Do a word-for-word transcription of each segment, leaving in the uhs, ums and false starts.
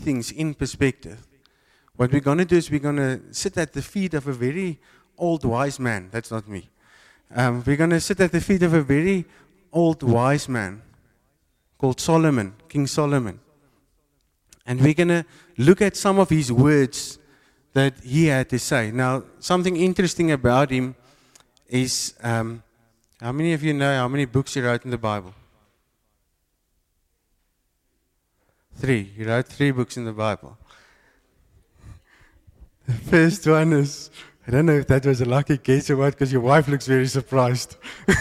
things in perspective, what we're going to do is we're going to sit at the feet of a very old wise man. That's not me. Um, we're going to sit at the feet of a very old wise man called Solomon, King Solomon. And we're going to look at some of his words that he had to say. Now, something interesting about him is, um, how many of you know how many books he wrote in the Bible? Three. He wrote three books in the Bible. The first one is, I don't know if that was a lucky guess or what, because your wife looks very surprised.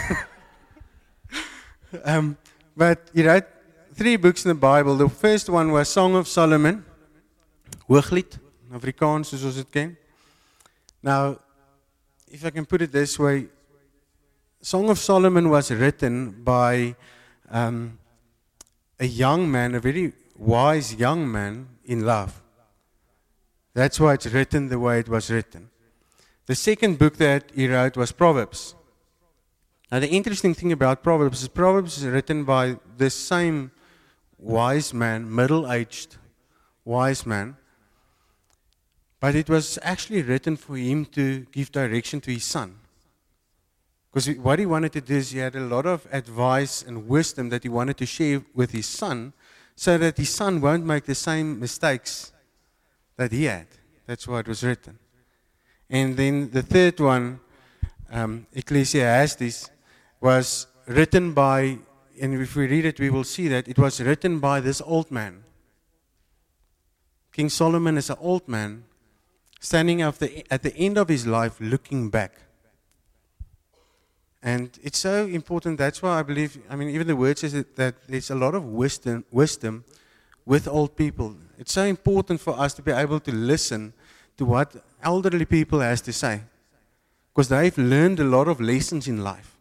um, but he wrote three books in the Bible. The first one was Song of Solomon, Hooglied, Afrikaans, soos ons dit ken. Now, if I can put it this way, Song of Solomon was written by um, a young man, a very wise young man in love. That's why it's written the way it was written. The second book that he wrote was Proverbs. Now, the interesting thing about Proverbs is Proverbs is written by this same wise man, middle-aged wise man, but it was actually written for him to give direction to his son. Because what he wanted to do is he had a lot of advice and wisdom that he wanted to share with his son so that his son won't make the same mistakes that he had. That's why it was written. And then the third one, um, Ecclesiastes, was written by, and if we read it, we will see that it was written by this old man. King Solomon is an old man standing at the, at the end of his life looking back. And it's so important, that's why I believe, I mean, even the word says that, that there's a lot of wisdom, wisdom with old people. It's so important for us to be able to listen to what elderly people has to say. Because they've learned a lot of lessons in life.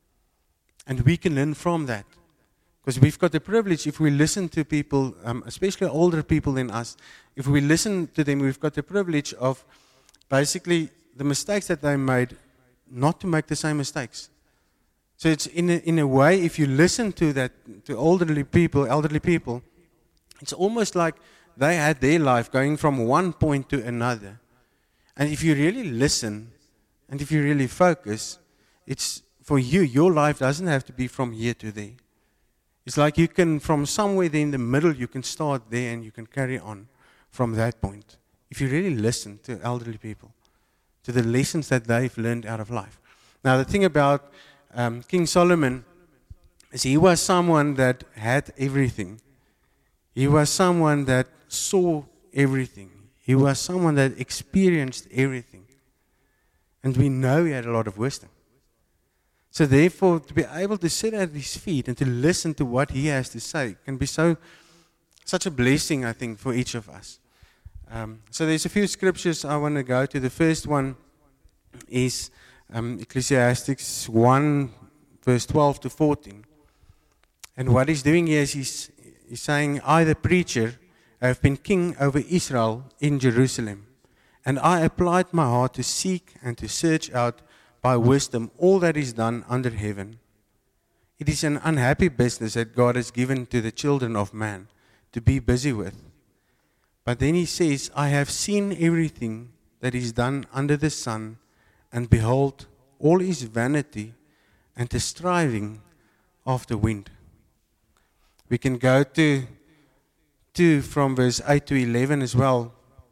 And we can learn from that. Because we've got the privilege, if we listen to people, um, especially older people than us, if we listen to them, we've got the privilege of basically the mistakes that they made, not to make the same mistakes. So it's in a, in a way, if you listen to that, to elderly people, elderly people, it's almost like they had their life going from one point to another. And if you really listen, and if you really focus, it's for you, your life doesn't have to be from here to there. It's like you can, from somewhere there in the middle, you can start there and you can carry on from that point. If you really listen to elderly people, to the lessons that they've learned out of life. Now, the thing about um, King Solomon is he was someone that had everything. He was someone that saw everything. He was someone that experienced everything. And we know he had a lot of wisdom. So therefore, to be able to sit at his feet and to listen to what he has to say can be so, such a blessing, I think, for each of us. Um, so there's a few scriptures I want to go to. The first one is um, Ecclesiastes one, verse twelve to fourteen. And what he's doing here is he's, he's saying, I, the preacher, have been king over Israel in Jerusalem. And I applied my heart to seek and to search out by wisdom all that is done under heaven. It is an unhappy business that God has given to the children of man to be busy with. But then he says, I have seen everything that is done under the sun, and behold, all is vanity and the striving of the wind. We can go to two from verse eight to eleven as well.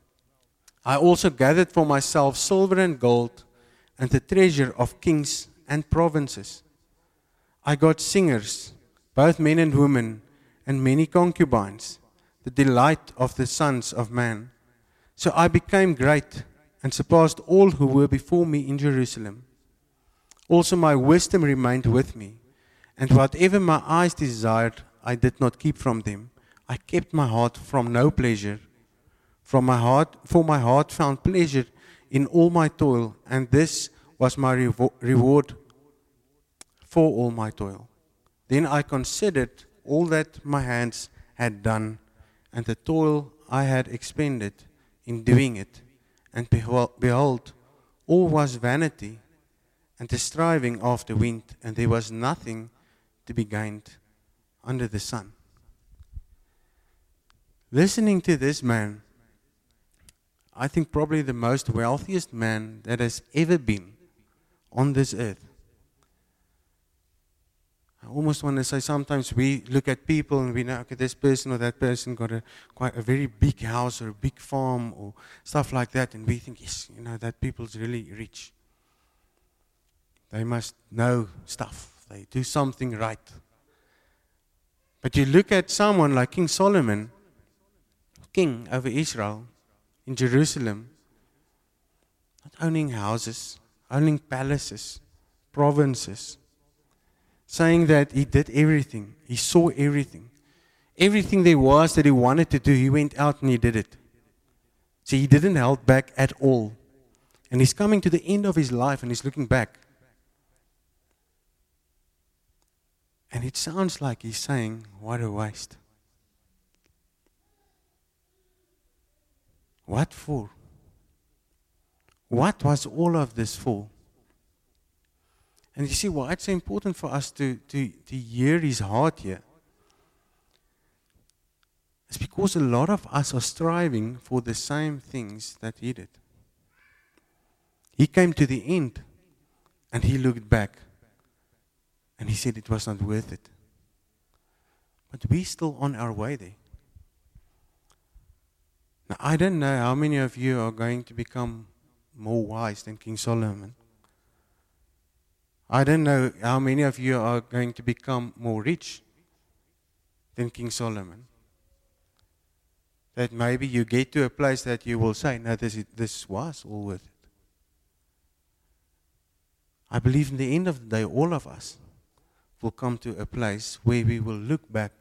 I also gathered for myself silver and gold and the treasure of kings and provinces. I got singers, both men and women, and many concubines, the delight of the sons of man. So I became great and surpassed all who were before me in Jerusalem. Also my wisdom remained with me, and whatever my eyes desired, I did not keep from them. I kept my heart from no pleasure. From my heart, for my heart found pleasure in all my toil, and this was my revo- reward for all my toil. Then I considered all that my hands had done, and the toil I had expended in doing it, and behold, all was vanity, and the striving after wind, and there was nothing to be gained under the sun. listening to this man, I think probably the most wealthiest man that has ever been on this earth. I almost want to say sometimes we look at people and we know, okay, this person or that person got a quite a very big house or a big farm or stuff like that, and we think, yes, you know, that people's really rich. They must know stuff. They do something right. But you look at someone like King Solomon, king over Israel, in Jerusalem, not owning houses, owning palaces, provinces, saying that he did everything, he saw everything. Everything there was that he wanted to do, he went out and he did it. So he didn't hold back at all. And he's coming to the end of his life and he's looking back. And it sounds like he's saying, what a waste. What for? What was all of this for? And you see why it's so important for us to, to, to hear his heart here. It's because a lot of us are striving for the same things that he did. He came to the end and he looked back and he said it was not worth it. But we're still on our way there. Now, I don't know how many of you are going to become more wise than King Solomon. I don't know how many of you are going to become more rich than King Solomon. That maybe you get to a place that you will say, no, this, this was all worth it. I believe in the end of the day, all of us will come to a place where we will look back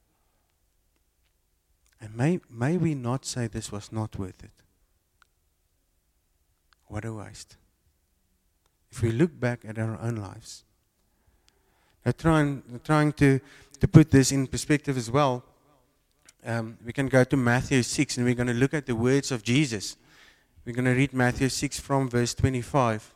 and may, may we not say this was not worth it. What a waste. If we look back at our own lives. Now trying, trying to, to put this in perspective as well, um, we can go to Matthew six and we're going to look at the words of Jesus. We're going to read Matthew six from verse twenty-five.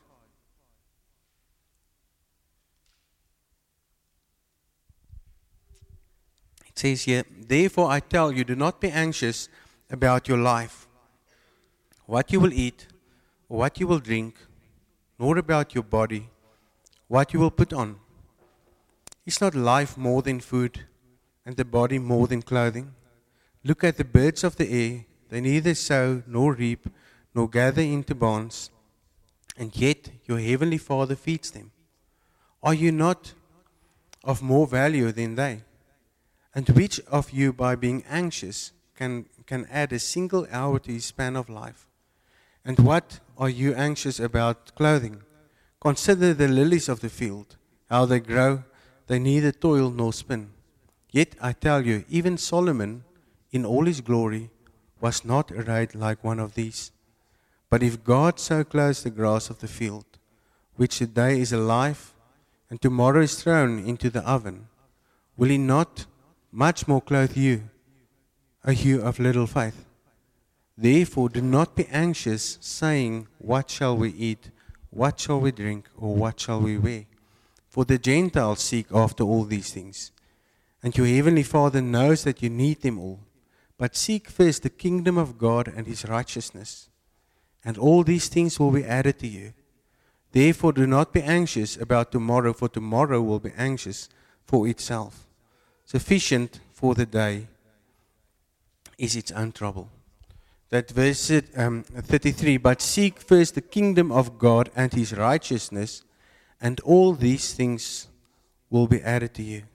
It says here, therefore I tell you, do not be anxious about your life, what you will eat, or what you will drink, nor about your body, what you will put on. Is not life more than food, and the body more than clothing? Look at the birds of the air, they neither sow nor reap, nor gather into barns, and yet your heavenly Father feeds them. Are you not of more value than they? And which of you, by being anxious, can, can add a single hour to his span of life? And what are you anxious about clothing? Consider the lilies of the field, how they grow, they neither toil nor spin. Yet I tell you, even Solomon, in all his glory, was not arrayed like one of these. But if God so clothes the grass of the field, which today is alive, and tomorrow is thrown into the oven, will he not much more clothe you, O you of little faith? Therefore do not be anxious, saying, what shall we eat, what shall we drink, or what shall we wear? For the Gentiles seek after all these things, and your heavenly Father knows that you need them all. But seek first the kingdom of God and his righteousness, and all these things will be added to you. Therefore do not be anxious about tomorrow, for tomorrow will be anxious for itself. Sufficient for the day is its own trouble. That verse um, thirty-three, but seek first the kingdom of God and his righteousness, and all these things will be added to you.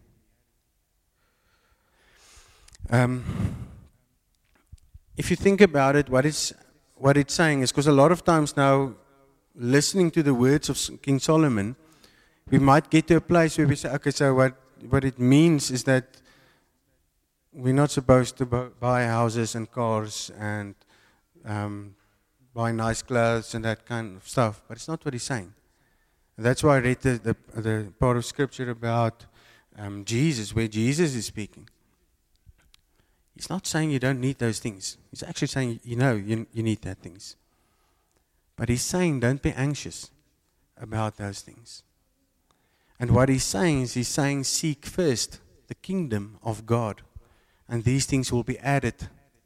Um, if you think about it, what it's, what it's saying is, because a lot of times now, listening to the words of King Solomon, we might get to a place where we say, okay, so what, what it means is that we're not supposed to buy houses and cars and um, buy nice clothes and that kind of stuff. But it's not what he's saying. And that's why I read the, the, the part of scripture about um, Jesus, where Jesus is speaking. He's not saying you don't need those things. He's actually saying, you know, you, you need those things. But he's saying, don't be anxious about those things. And what he's saying is, he's saying, seek first the kingdom of God. And these things will be added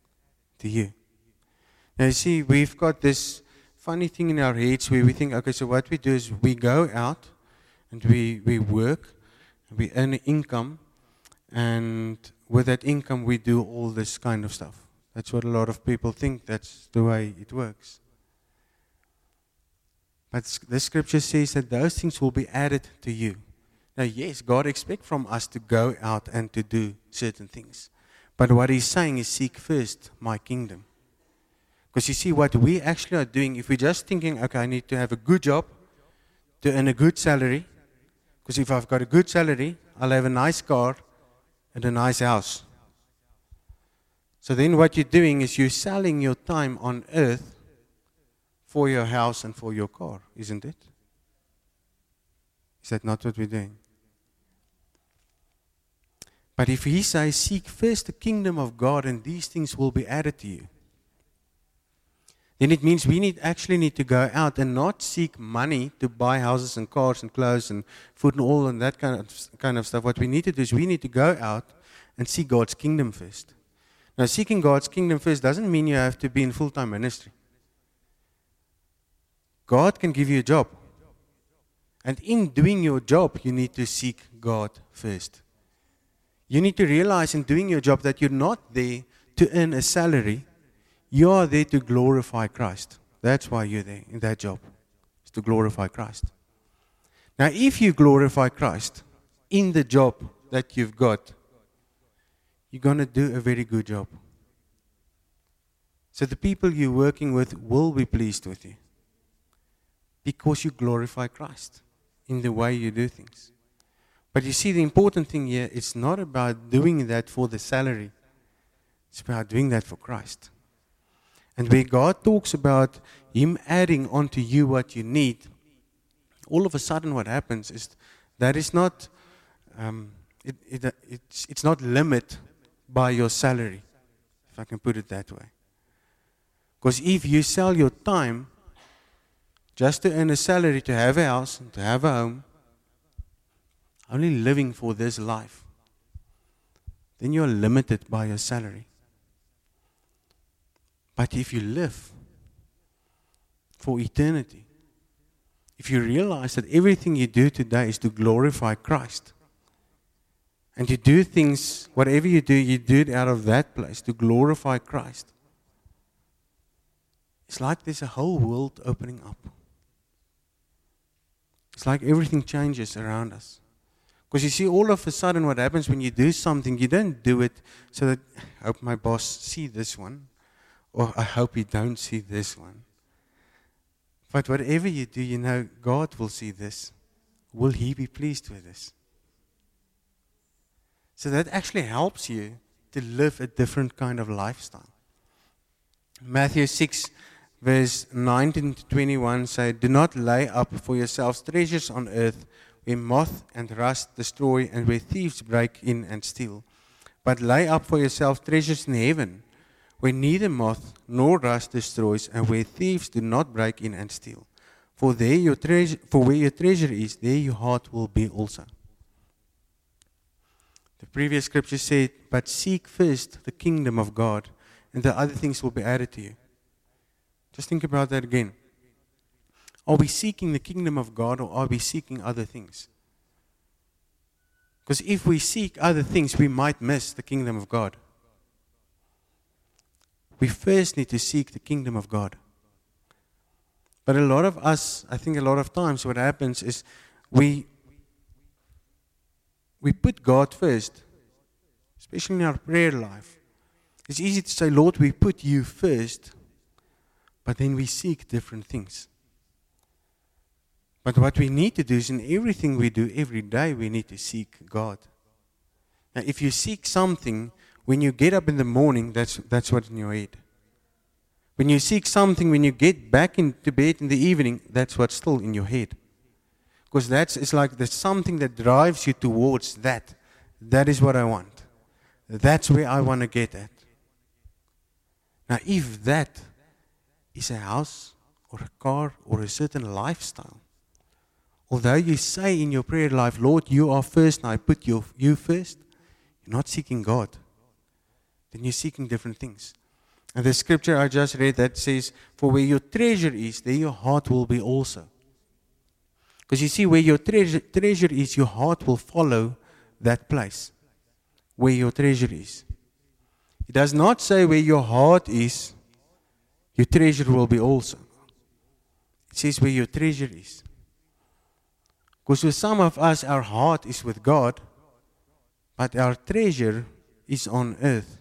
to you. Now, you see, we've got this funny thing in our heads where we think, okay, so what we do is we go out and we, we work, and we earn an income, and with that income we do all this kind of stuff. That's what a lot of people think, that's the way it works. But the scripture says that those things will be added to you. Now, yes, God expects from us to go out and to do certain things. But what He's saying is, seek first my kingdom. Because you see, what we actually are doing, if we're just thinking, okay, I need to have a good job to earn a good salary, because if I've got a good salary, I'll have a nice car and a nice house. So then what you're doing is you're selling your time on earth for your house and for your car, isn't it? Is that not what we're doing? But if He says, seek first the kingdom of God and these things will be added to you, then it means we need actually need to go out and not seek money to buy houses and cars and clothes and food and all and that kind of kind of stuff. What we need to do is we need to go out and seek God's kingdom first. Now, seeking God's kingdom first doesn't mean you have to be in full-time ministry. God can give you a job. And in doing your job, you need to seek God first. You need to realize in doing your job that you're not there to earn a salary. You are there to glorify Christ. That's why you're there in that job, is to glorify Christ. Now, if you glorify Christ in the job that you've got, you're going to do a very good job. So the people you're working with will be pleased with you because you glorify Christ in the way you do things. But you see, the important thing here, it's not about doing that for the salary. It's about doing that for Christ. And where God talks about Him adding onto you what you need, all of a sudden what happens is that is not, um, it, it, it's, it's not limited by your salary, if I can put it that way. Because if you sell your time just to earn a salary, to have a house, and to have a home, only living for this life, then you're limited by your salary. But if you live for eternity, if you realize that everything you do today is to glorify Christ, and you do things, whatever you do, you do it out of that place to glorify Christ, it's like there's a whole world opening up. It's like everything changes around us. Because you see, all of a sudden what happens when you do something, you don't do it so that, I hope my boss see this one, or I hope he don't see this one. But whatever you do, you know, God will see this. Will He be pleased with this? So that actually helps you to live a different kind of lifestyle. Matthew six, verse nineteen to twenty-one say, do not lay up for yourselves treasures on earth, where moth and rust destroy and where thieves break in and steal. But lay up for yourselves treasures in heaven, where neither moth nor rust destroys and where thieves do not break in and steal. For there your treasure, for where your treasure is, there your heart will be also. The previous scripture said, but seek first the kingdom of God, and the other things will be added to you. Just think about that again. Are we seeking the kingdom of God, or are we seeking other things? Because if we seek other things, we might miss the kingdom of God. We first need to seek the kingdom of God. But a lot of us, I think a lot of times what happens is we we put God first, especially in our prayer life. It's easy to say, Lord, we put you first, but then we seek different things. But what we need to do is in everything we do every day, we need to seek God. Now, if you seek something, when you get up in the morning, that's that's what's in your head. When you seek something, when you get back into bed in the evening, that's what's still in your head. Because that's it's like there's something that drives you towards that. That is what I want. That's where I want to get at. Now, if that is a house or a car or a certain lifestyle, although you say in your prayer life, Lord, you are first, and I put you, you first, you're not seeking God. Then you're seeking different things. And the scripture I just read that says, for where your treasure is, there your heart will be also. Because you see, where your treasure, treasure is, your heart will follow that place. Where your treasure is. It does not say where your heart is, your treasure will be also. It says where your treasure is. Because with some of us, our heart is with God, but our treasure is on earth.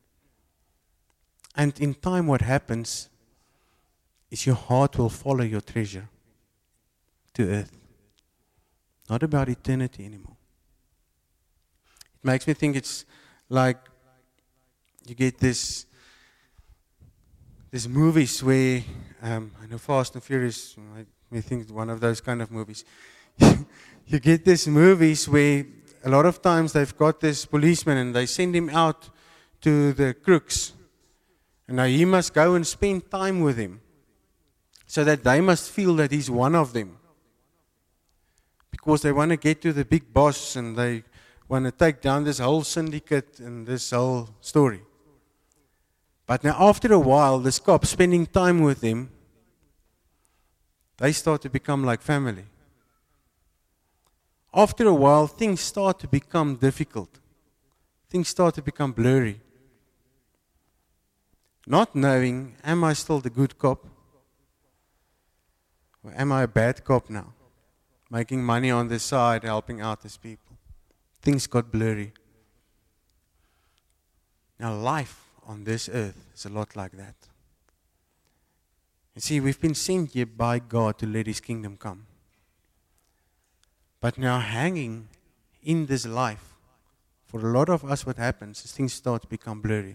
And in time what happens is your heart will follow your treasure to earth. Not about eternity anymore. It makes me think it's like you get this these movies where, um, I know Fast and Furious, I may think one of those kind of movies. You get these movies where a lot of times they've got this policeman and they send him out to the crooks. And now he must go and spend time with him so that they must feel that he's one of them. Because they want to get to the big boss and they want to take down this whole syndicate and this whole story. But now after a while, this cop spending time with him, they start to become like family. After a while, things start to become difficult. Things start to become blurry. Not knowing, am I still the good cop? Or am I a bad cop now? Making money on the side, helping out these people. Things got blurry. Now life on this earth is a lot like that. You see, we've been sent here by God to let His kingdom come. But now hanging in this life, for a lot of us what happens is things start to become blurry.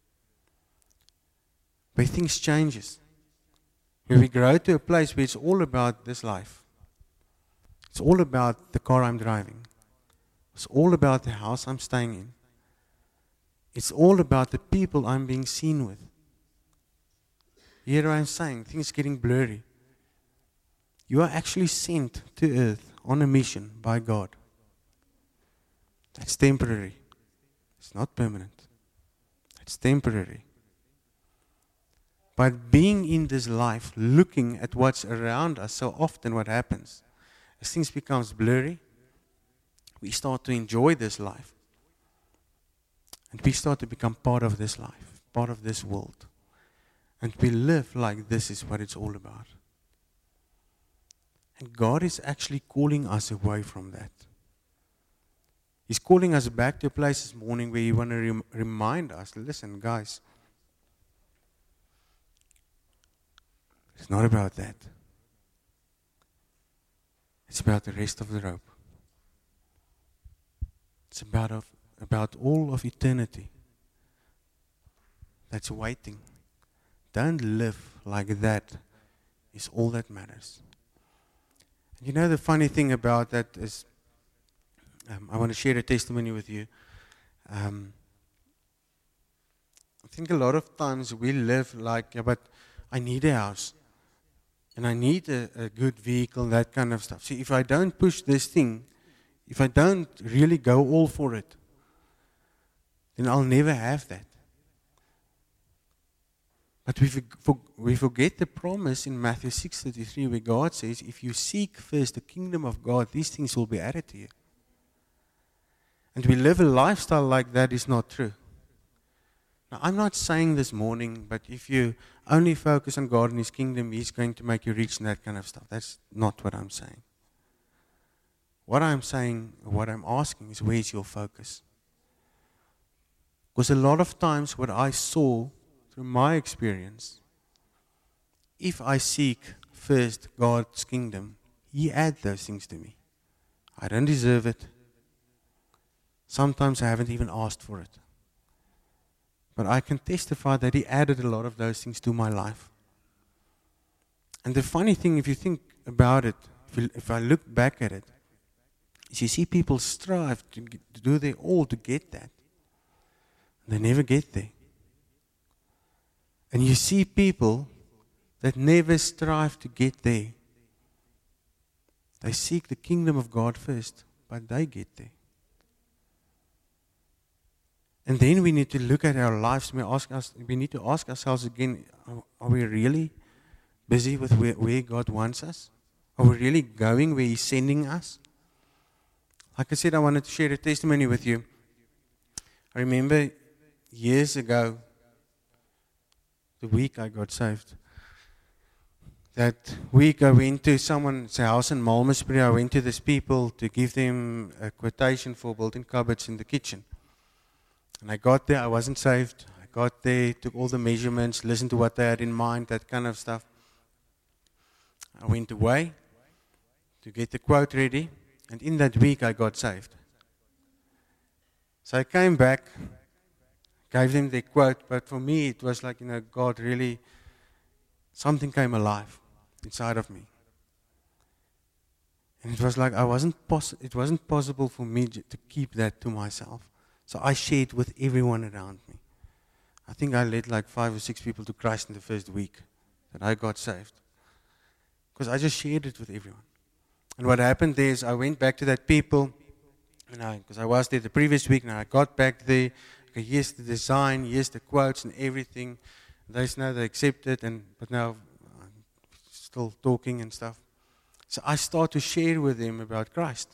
Where things changes. Where we grow to a place where it's all about this life. It's all about the car I'm driving. It's all about the house I'm staying in. It's all about the people I'm being seen with. Here I'm saying, things getting blurry. You are actually sent to earth on a mission by God. That's temporary. It's not permanent. It's temporary. But being in this life, looking at what's around us, so often what happens, as things becomes blurry, we start to enjoy this life. And we start to become part of this life, part of this world. And we live like this is what it's all about. And God is actually calling us away from that. He's calling us back to a place this morning where He want to rem- remind us, listen guys, it's not about that. It's about the rest of the rope. It's about, of, about all of eternity that's waiting. Don't live like that is all that matters. And you know the funny thing about that is, um, I want to share a testimony with you. Um, I think a lot of times we live like, yeah, but I need a house. And I need a, a good vehicle, that kind of stuff. See, if I don't push this thing, if I don't really go all for it, then I'll never have that. But we, for, we forget the promise in Matthew six thirty-three where God says, if you seek first the kingdom of God, these things will be added to you. And we live a lifestyle like that is not true. Now, I'm not saying this morning, but if you only focus on God and His kingdom, He's going to make you rich and that kind of stuff. That's not what I'm saying. What I'm saying, what I'm asking is, where's your focus? Because a lot of times what I saw through my experience, if I seek first God's kingdom, He adds those things to me. I don't deserve it. Sometimes I haven't even asked for it. But I can testify that He added a lot of those things to my life. And the funny thing, if you think about it, if, you, if I look back at it, is you see people strive to, get, to do their all to get that. They never get there. And you see people that never strive to get there. They seek the kingdom of God first, but they get there. And then we need to look at our lives. We, ask us, we need to ask ourselves again, are, are we really busy with where, where God wants us? Are we really going where He's sending us? Like I said, I wanted to share a testimony with you. I remember years ago, the week I got saved, that week I went to someone's house in Malmesbury. I went to these people to give them a quotation for building cupboards in the kitchen. And I got there, I wasn't saved. I got there, took all the measurements, listened to what they had in mind, that kind of stuff. I went away to get the quote ready, and in that week I got saved. So I came back, gave them the quote, but for me it was like, you know, God really, something came alive inside of me. And it was like I wasn't poss- it wasn't possible for me j- to keep that to myself. So I shared with everyone around me. I think I led like five or six people to Christ in the first week that I got saved. Because I just shared it with everyone. And what happened there is I went back to that people, and I, because I was there the previous week, and I got back there. Okay, here's the design, here's the quotes and everything. They now they accepted, and but now I'm still talking and stuff. So I start to share with them about Christ.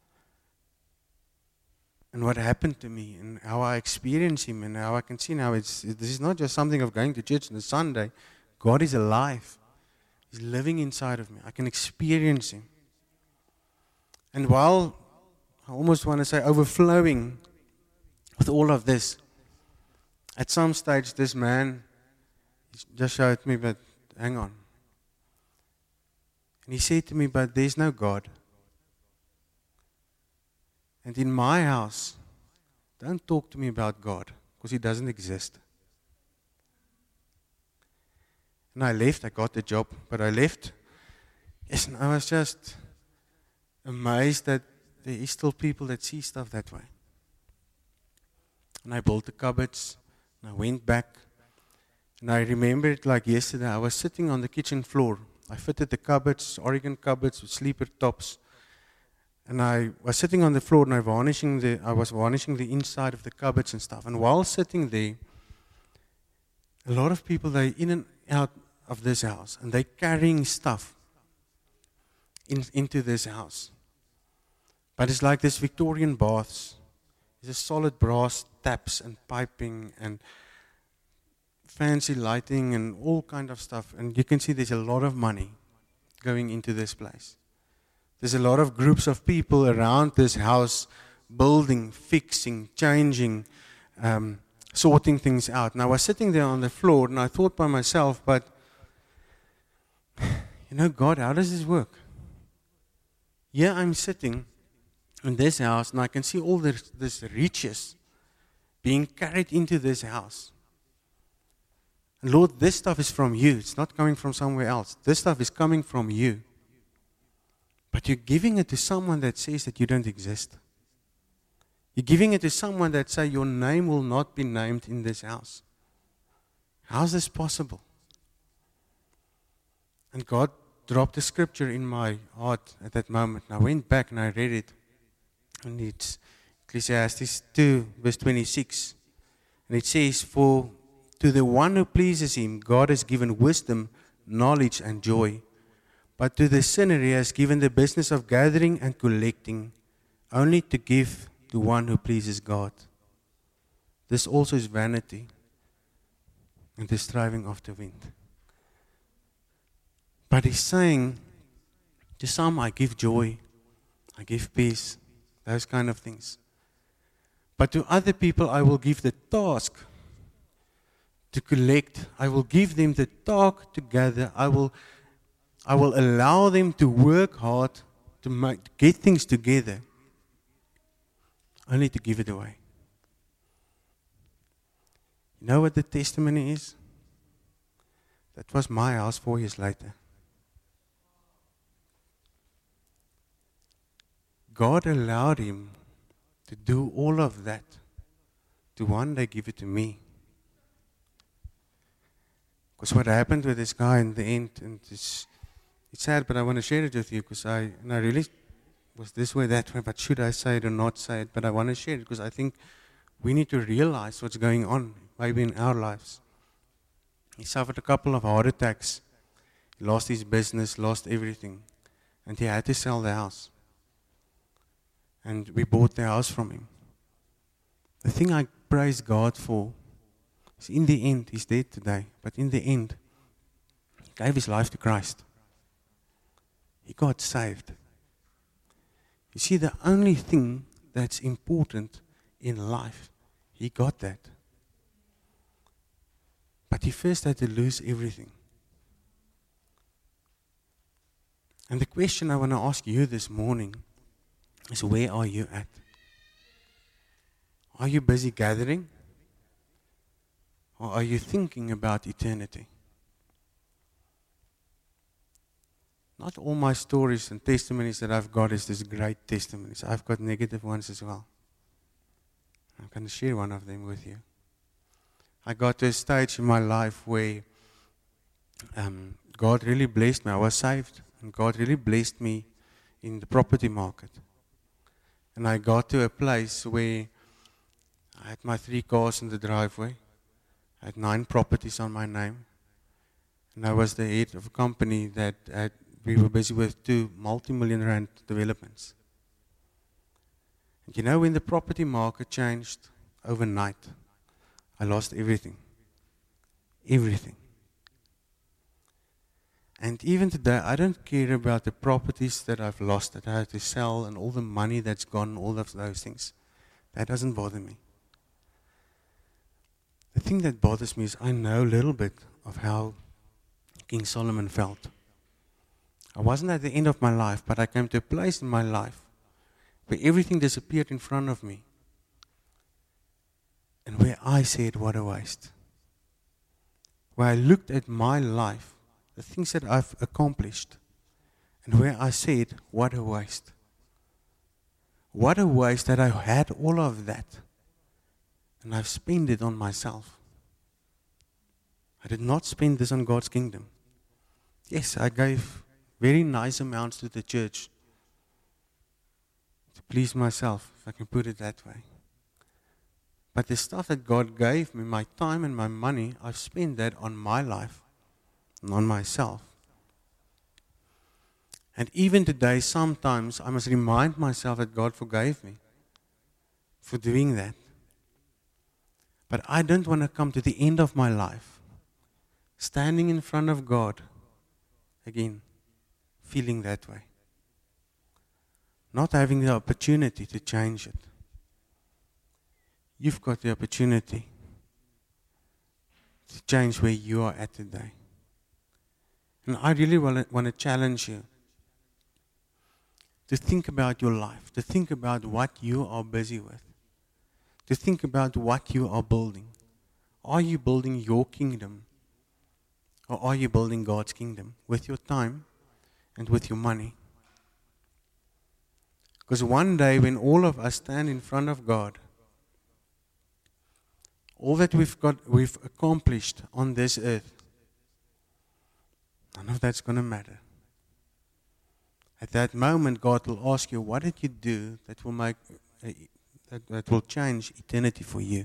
And what happened to me, and how I experience Him, and how I can see now it's this is not just something of going to church on a Sunday. God is alive. He's living inside of me. I can experience Him. And while I almost want to say overflowing with all of this, at some stage this man just showed me, but hang on. And he said to me, but there's no God. And in my house, don't talk to me about God, because He doesn't exist. And I left, I got the job, but I left. Yes, and I was just amazed that there is still people that see stuff that way. And I built the cupboards, and I went back. And I remember it like yesterday. I was sitting on the kitchen floor. I fitted the cupboards, Oregon cupboards with sleeper tops. And I was sitting on the floor, and I, varnishing the, I was varnishing the inside of the cupboards and stuff. And while sitting there, a lot of people, they're in and out of this house, and they're carrying stuff in, into this house. But it's like this Victorian baths. There's a solid brass taps and piping and fancy lighting and all kind of stuff. And you can see there's a lot of money going into this place. There's a lot of groups of people around this house building, fixing, changing, um, sorting things out. And I was sitting there on the floor, and I thought by myself, but, you know, God, how does this work? Here I'm sitting in this house, and I can see all this, this riches being carried into this house. And Lord, this stuff is from You. It's not coming from somewhere else. This stuff is coming from You. But you're giving it to someone that says that you don't exist. You're giving it to someone that says your name will not be named in this house. How is this possible? And God dropped a scripture in my heart at that moment. And I went back and I read it. And it's Ecclesiastes two, verse twenty-six. And it says, for to the one who pleases Him, God has given wisdom, knowledge, and joy. But to the sinner He has given the business of gathering and collecting, only to give to one who pleases God. This also is vanity and the striving after wind. But He's saying, to some I give joy, I give peace, those kind of things. But to other people I will give the task to collect. I will give them the task to gather. I will I will allow them to work hard to make, to get things together, only to give it away. You know what the testimony is? That was my house four years later. God allowed him to do all of that, to one day give it to me. Because what happened with this guy in the end, and it's, it's sad, but I want to share it with you, because I, and I really was this way, that way, but should I say it or not say it? But I want to share it, because I think we need to realize what's going on, maybe in our lives. He suffered a couple of heart attacks. He lost his business, lost everything. And he had to sell the house. And we bought the house from him. The thing I praise God for is in the end, he's dead today, but in the end, he gave his life to Christ. He got saved. You see, the only thing that's important in life, he got that. But he first had to lose everything. And the question I want to ask you this morning is, where are you at? Are you busy gathering? Or are you thinking about eternity? Not all my stories and testimonies that I've got is this great testimonies. I've got negative ones as well. I'm going to share one of them with you. I got to a stage in my life where um, God really blessed me. I was saved, and God really blessed me in the property market. And I got to a place where I had my three cars in the driveway. I had nine properties on my name. And I was the head of a company that had, we were busy with two multi-million rand developments. And you know, when the property market changed overnight, I lost everything. Everything. And even today, I don't care about the properties that I've lost, that I had to sell, and all the money that's gone, all of those things. That doesn't bother me. The thing that bothers me is I know a little bit of how King Solomon felt. I wasn't at the end of my life, but I came to a place in my life where everything disappeared in front of me. And where I said, what a waste. Where I looked at my life, the things that I've accomplished, and where I said, what a waste. What a waste that I had all of that, and I've spent it on myself. I did not spend this on God's kingdom. Yes, I gave very nice amounts to the church to please myself, if I can put it that way. But the stuff that God gave me, my time and my money, I've spent that on my life and on myself. And even today, sometimes I must remind myself that God forgave me for doing that. But I don't want to come to the end of my life, standing in front of God, again, feeling that way. Not having the opportunity to change it. You've got the opportunity to change where you are at today. And I really want to challenge you to think about your life, to think about what you are busy with, to think about what you are building. Are you building your kingdom, or are you building God's kingdom with your time and with your money? Because one day when all of us stand in front of God, all that we've got, we've accomplished on this earth, none of that's going to matter. At that moment, God will ask you, what did you do that will make, uh, that, that will change eternity for you?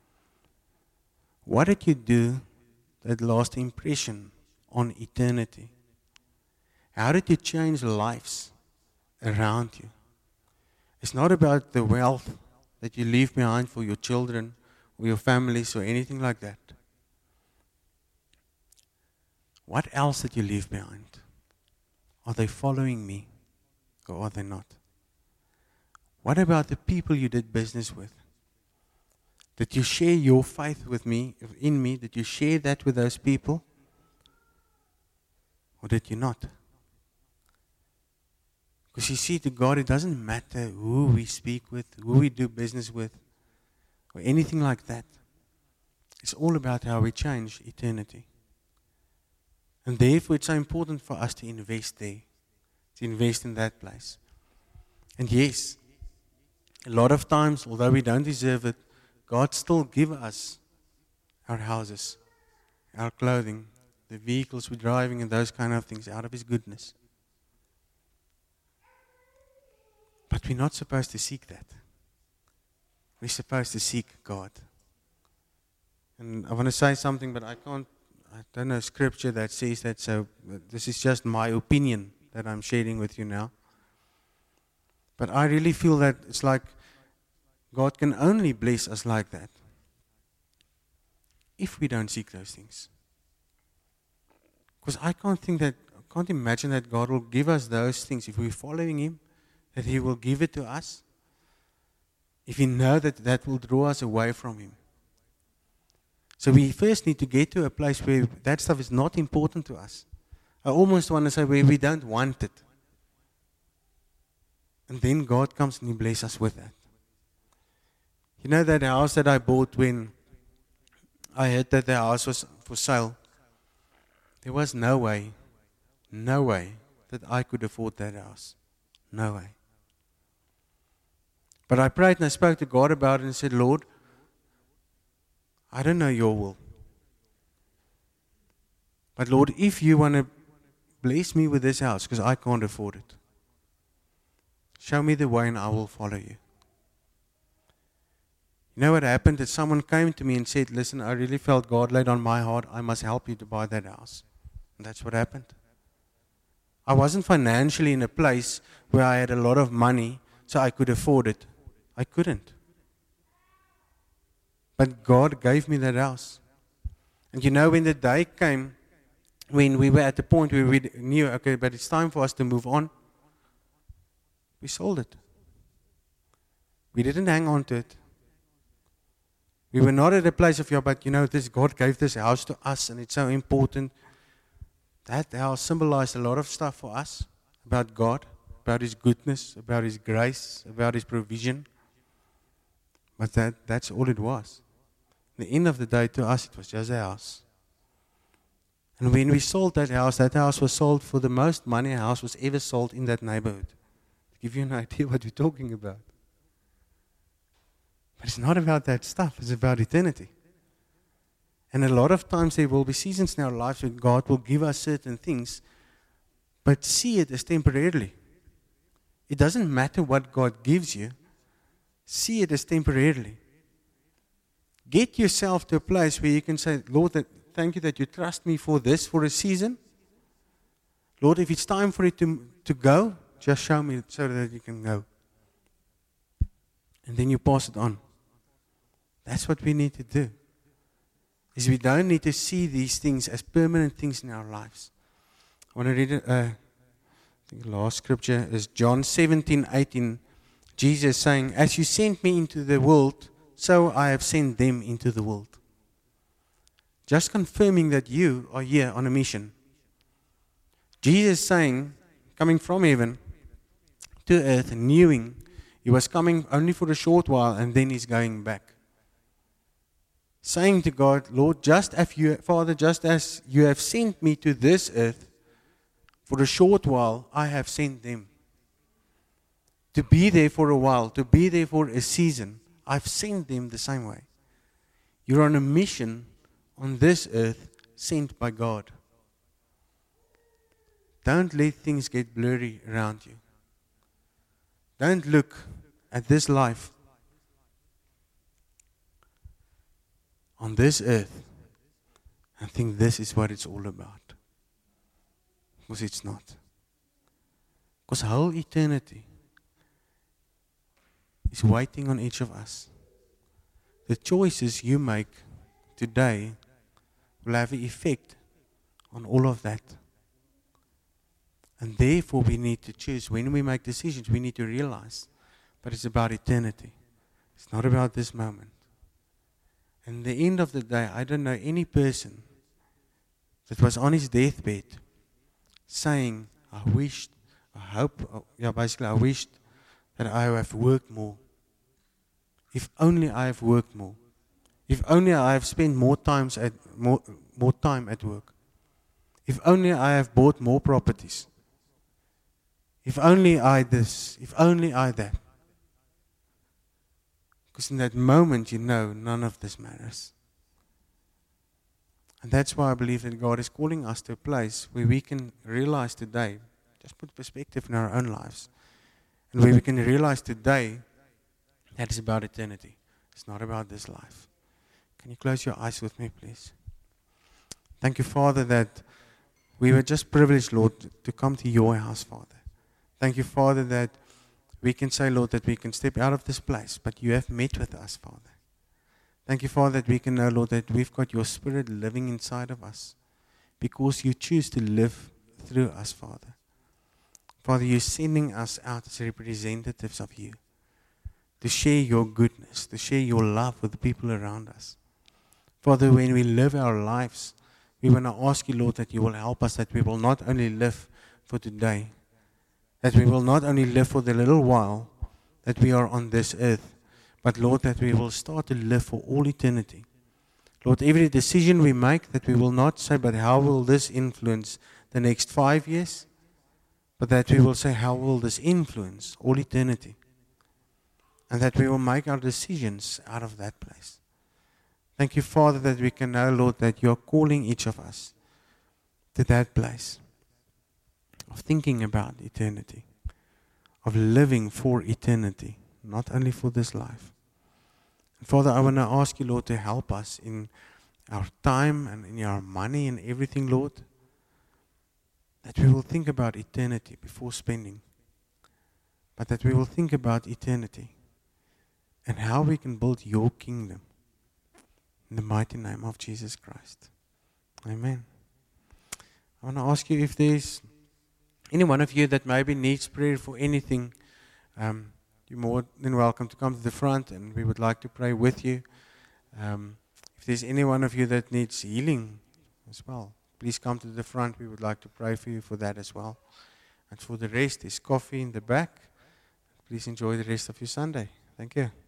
What did you do that last impression on eternity? How did you change lives around you? It's not about the wealth that you leave behind for your children or your families or anything like that. What else did you leave behind? Are they following me or are they not? What about the people you did business with? Did you share your faith with me, in me? Did you share that with those people? Or did you not? Because you see, to God, it doesn't matter who we speak with, who we do business with, or anything like that. It's all about how we change eternity. And therefore, it's so important for us to invest there, to invest in that place. And yes, a lot of times, although we don't deserve it, God still gives us our houses, our clothing, the vehicles we're driving, and those kind of things out of His goodness. But we're not supposed to seek that. we're supposed to seek God. And I want to say something, but I can't, I don't know scripture that says that, so this is just my opinion that I'm sharing with you now. But I really feel that it's like God can only bless us like that if we don't seek those things. Because I can't think that, I can't imagine that God will give us those things if we're following Him, that He will give it to us, if we know that that will draw us away from Him. So we first need to get to a place where that stuff is not important to us. I almost want to say where we don't want it. And then God comes and He blesses us with that. You know that house that I bought when I heard that the house was for sale? There was no way, no way that I could afford that house. No way. But I prayed and I spoke to God about it and said, Lord, I don't know your will. But Lord, if you want to bless me with this house, because I can't afford it, show me the way and I will follow you. You know what happened? That someone came to me and said, listen, I really felt God laid on my heart, I must help you to buy that house. And that's what happened. I wasn't financially in a place where I had a lot of money so I could afford it. I couldn't. But God gave me that house. And you know, when the day came, when we were at the point where we knew, okay, but it's time for us to move on, we sold it. We didn't hang on to it. We were not at a place of, yeah, but you know, this God gave this house to us and it's so important. That house symbolized a lot of stuff for us about God, about His goodness, about His grace, about His provision. But that, that's all it was. At the end of the day, to us, it was just a house. And when we sold that house, that house was sold for the most money a house was ever sold in that neighborhood. To give you an idea what we're talking about. But it's not about that stuff, it's about eternity. And a lot of times there will be seasons in our lives when God will give us certain things, but see it as temporarily. It doesn't matter what God gives you, see it as temporarily. Get yourself to a place where you can say, Lord, thank you that you trust me for this, for a season. Lord, if it's time for it to, to go, just show me so that you can go. And then you pass it on. That's what we need to do. Is we don't need to see these things as permanent things in our lives. I want to read it. Uh, I think the last scripture is John seventeen eighteen. Jesus saying, as you sent me into the world, so I have sent them into the world. Just confirming that you are here on a mission. Jesus saying, coming from heaven to earth, knowing He was coming only for a short while and then He's going back. Saying to God, Lord, just as you, Father, just as you have sent me to this earth for a short while, I have sent them. To be there for a while, to be there for a season, I've sent them the same way. You're on a mission on this earth sent by God. Don't let things get blurry around you. Don't look at this life on this earth and think this is what it's all about. Because it's not. Because whole eternity is waiting on each of us. The choices you make today will have an effect on all of that. And therefore we need to choose. When we make decisions, we need to realize that it's about eternity. It's not about this moment. And at the end of the day, I don't know any person that was on his deathbed saying, I wished, I hope, yeah, basically I wished that I have worked more. If only I have worked more. If only I have spent more times at more, more time at work. If only I have bought more properties. If only I this, if only I that. Because in that moment, you know, none of this matters. And that's why I believe that God is calling us to a place where we can realize today, just put perspective in our own lives, and where we can realize today that it's about eternity. It's not about this life. Can you close your eyes with me, please? Thank you, Father, that we were just privileged, Lord, to come to your house, Father. Thank you, Father, that we can say, Lord, that we can step out of this place, but you have met with us, Father. Thank you, Father, that we can know, Lord, that we've got your Spirit living inside of us because you choose to live through us, Father. Father, you're sending us out as representatives of you to share your goodness, to share your love with the people around us. Father, when we live our lives, we want to ask you, Lord, that you will help us, that we will not only live for today, that we will not only live for the little while that we are on this earth, but, Lord, that we will start to live for all eternity. Lord, every decision we make, that we will not say, but how will this influence the next five years? But that we will say, how will this influence all eternity? And that we will make our decisions out of that place. Thank you, Father, that we can know, Lord, that you are calling each of us to that place of thinking about eternity, of living for eternity, not only for this life. And Father, I want to ask you, Lord, to help us in our time and in our money and everything, Lord, that we will think about eternity before spending, but that we will think about eternity and how we can build your kingdom in the mighty name of Jesus Christ. Amen. I want to ask you if there's any one of you that maybe needs prayer for anything, um, you're more than welcome to come to the front and we would like to pray with you. Um, if there's any one of you that needs healing as well, please come to the front. We would like to pray for you for that as well. And for the rest, there's coffee in the back. Please enjoy the rest of your Sunday. Thank you.